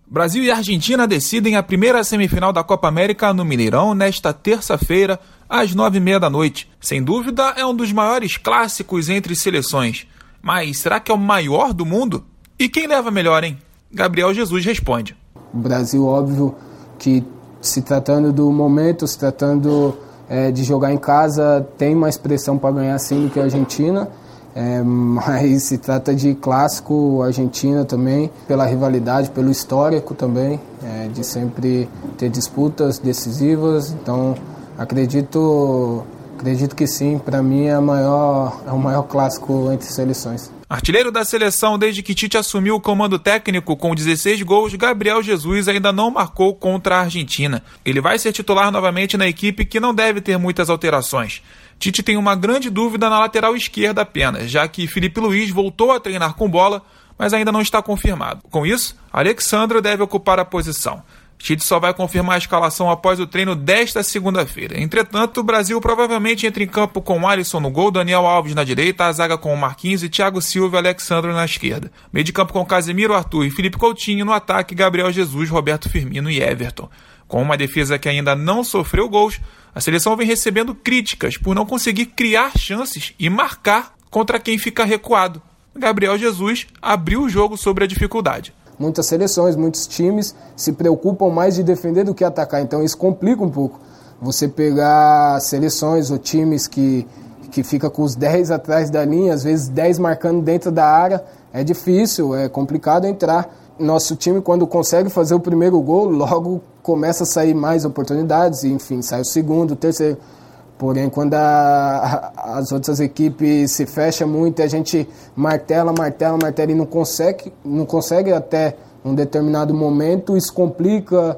Brasil e Argentina decidem a primeira semifinal da Copa América no Mineirão nesta terça-feira, às 9h30 da noite. Sem dúvida, é um dos maiores clássicos entre seleções. Mas será que é o maior do mundo? E quem leva melhor, hein? Gabriel Jesus responde. O Brasil, óbvio, que se tratando do momento, se tratando de jogar em casa, tem mais pressão para ganhar sim do que a Argentina. Mas se trata de clássico, Argentina também, pela rivalidade, pelo histórico também, de sempre ter disputas decisivas. Então, acredito que sim, para mim é o maior clássico entre seleções. Artilheiro da seleção desde que Tite assumiu o comando técnico com 16 gols, Gabriel Jesus ainda não marcou contra a Argentina. Ele vai ser titular novamente na equipe, que não deve ter muitas alterações. Tite tem uma grande dúvida na lateral esquerda apenas, já que Filipe Luís voltou a treinar com bola, mas ainda não está confirmado. Com isso, Alex Sandro deve ocupar a posição. Tite só vai confirmar a escalação após o treino desta segunda-feira. Entretanto, o Brasil provavelmente entra em campo com Alisson no gol, Daniel Alves na direita, a zaga com Marquinhos e Thiago Silva e Alex Sandro na esquerda. Meio de campo com Casemiro, Arthur e Felipe Coutinho, no ataque Gabriel Jesus, Roberto Firmino e Everton. Com uma defesa que ainda não sofreu gols, a seleção vem recebendo críticas por não conseguir criar chances e marcar contra quem fica recuado. Gabriel Jesus abriu o jogo sobre a dificuldade. Muitas seleções, muitos times se preocupam mais de defender do que atacar, então isso complica um pouco. Você pegar seleções ou times que fica com os 10 atrás da linha, às vezes 10 marcando dentro da área, é difícil, é complicado entrar. Nosso time, quando consegue fazer o primeiro gol, logo começa a sair mais oportunidades, e, enfim, sai o segundo, o terceiro. Porém, quando as outras equipes se fecham muito, a gente martela e não consegue até um determinado momento, isso complica,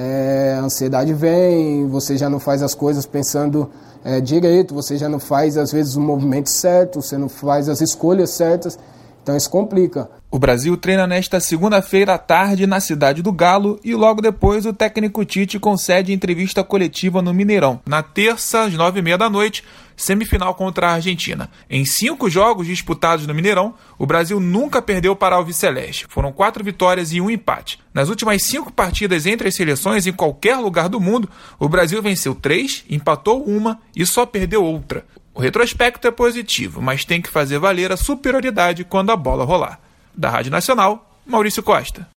a ansiedade vem, você já não faz as coisas pensando direito, você já não faz, às vezes, o movimento certo, você não faz as escolhas certas, então isso complica. O Brasil treina nesta segunda-feira à tarde na Cidade do Galo e logo depois o técnico Tite concede entrevista coletiva no Mineirão. Na terça, às 9h30 da noite, semifinal contra a Argentina. Em 5 jogos disputados no Mineirão, o Brasil nunca perdeu para a Alviceleste. Foram 4 vitórias e 1 empate. Nas últimas 5 partidas entre as seleções em qualquer lugar do mundo, o Brasil venceu 3, empatou 1 e só perdeu outra. O retrospecto é positivo, mas tem que fazer valer a superioridade quando a bola rolar. Da Rádio Nacional, Maurício Costa.